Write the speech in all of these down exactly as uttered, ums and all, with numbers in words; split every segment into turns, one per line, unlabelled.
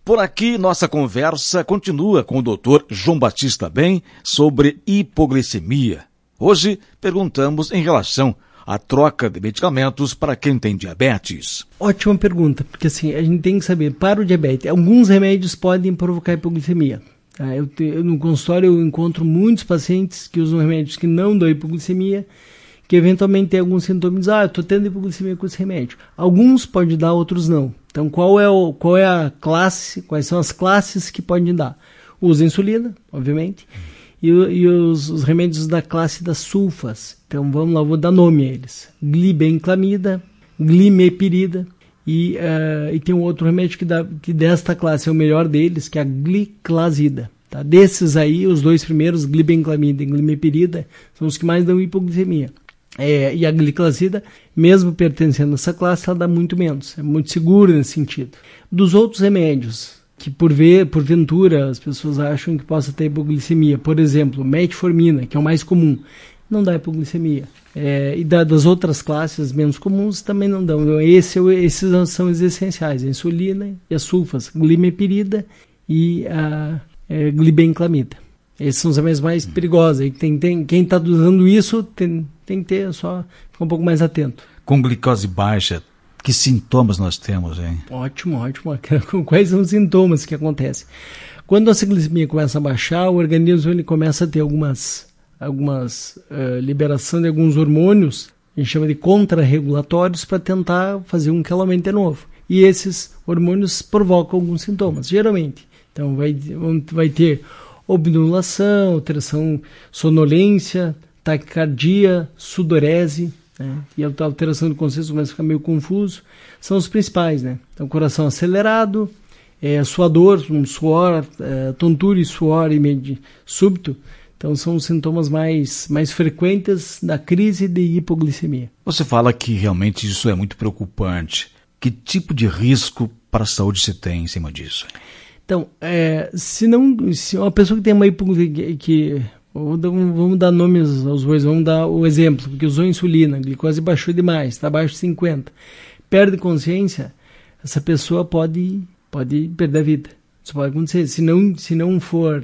Por aqui, nossa conversa continua com o doutor João Batista Bem sobre hipoglicemia. Hoje, perguntamos em relação à troca de medicamentos para quem tem diabetes.
Ótima pergunta, porque assim, a gente tem que saber, para o diabetes, alguns remédios podem provocar hipoglicemia. Tá? Eu, te, eu, no consultório eu encontro muitos pacientes que usam remédios que não dão hipoglicemia, que eventualmente tem alguns sintomas, ah, eu estou tendo hipoglicemia com esse remédio. Alguns podem dar, outros não. Então, qual é, o, qual é a classe, quais são as classes que podem dar? Usa insulina, obviamente, e, e os, os remédios da classe das sulfas. Então, vamos lá, vou dar nome a eles. Glibenclamida, glimepirida, e, uh, e tem um outro remédio que, dá, que desta classe é o melhor deles, que é a gliclazida. Tá? Desses aí, os dois primeiros, glibenclamida e glimepirida, são os que mais dão hipoglicemia. É, e a gliclazida, mesmo pertencendo a essa classe, ela dá muito menos, é muito segura nesse sentido. Dos outros remédios, que por ver, porventura as pessoas acham que possa ter hipoglicemia, por exemplo, metformina, que é o mais comum, não dá hipoglicemia. É, e da, das outras classes menos comuns também não dão. Então, esse, esses são os essenciais, a insulina e as sulfas, glimepirida e a é, glibenclamida. Esses são os remédios mais perigosos. E tem, tem, quem está usando isso tem, tem que ter só ficar um pouco mais atento.
Com glicose baixa, que sintomas nós temos, hein?
Ótimo, ótimo. Quais são os sintomas que acontecem? Quando a glicemia começa a baixar, o organismo ele começa a ter algumas, algumas uh, liberação de alguns hormônios, a gente chama de contrarregulatórios, para tentar fazer um que ela aumente de novo. E esses hormônios provocam alguns sintomas, geralmente. Então vai, vai ter obnulação, alteração, sonolência, taquicardia, sudorese, né? E a alteração do consciência começa a ficar meio confuso. São os principais, né? Então, coração acelerado, é, suador, um suor, é, tontura e suor imedi- súbito. Então, são os sintomas mais, mais frequentes da crise de hipoglicemia.
Você fala que realmente isso é muito preocupante. Que tipo de risco para a saúde você tem em cima disso?
Então, é, se não, se uma pessoa que tem uma hipoglicemia, que, vamos dar nomes aos bois, vamos dar o exemplo, que usou insulina, a glicose baixou demais, está abaixo de cinquenta, perde consciência, essa pessoa pode, pode perder a vida. Isso pode acontecer. Se não, se não for,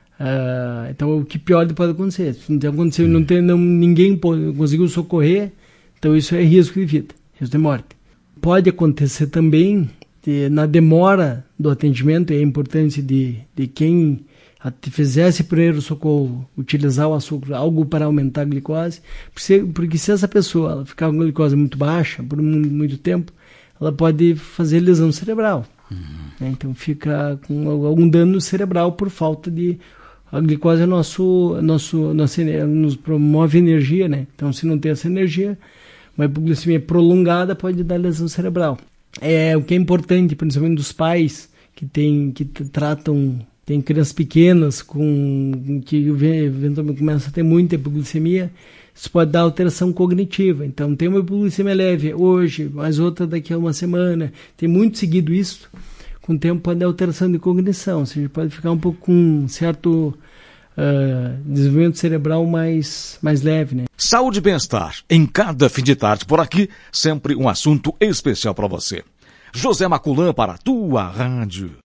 uh, então o que pior pode acontecer. Se não aconteceu, não tem, não, ninguém pode, conseguiu socorrer, então isso é risco de vida, risco de morte. Pode acontecer também, na demora do atendimento, é importante de, de quem fizesse primeiro socorro utilizar o açúcar, algo para aumentar a glicose, porque, porque se essa pessoa ela ficar com a glicose muito baixa por muito, muito tempo, ela pode fazer lesão cerebral. Uhum. Né? Então fica com algum dano cerebral por falta de... A glicose é nosso, nosso, nosso, nos promove energia, né? Então se não tem essa energia, uma hipoglicemia prolongada pode dar lesão cerebral. É, o que é importante, principalmente dos pais que, tem, que tratam, tem crianças pequenas com, que eventualmente começam a ter muita hipoglicemia, isso pode dar alteração cognitiva. Então, tem uma hipoglicemia leve hoje, mas outra daqui a uma semana. Tem muito seguido isso. Com o tempo pode dar alteração de cognição, ou seja, pode ficar um pouco com um certo uh, desenvolvimento cerebral mais, mais leve, né?
Saúde e bem-estar, em cada fim de tarde por aqui, sempre um assunto especial para você. José Maculã para a tua rádio.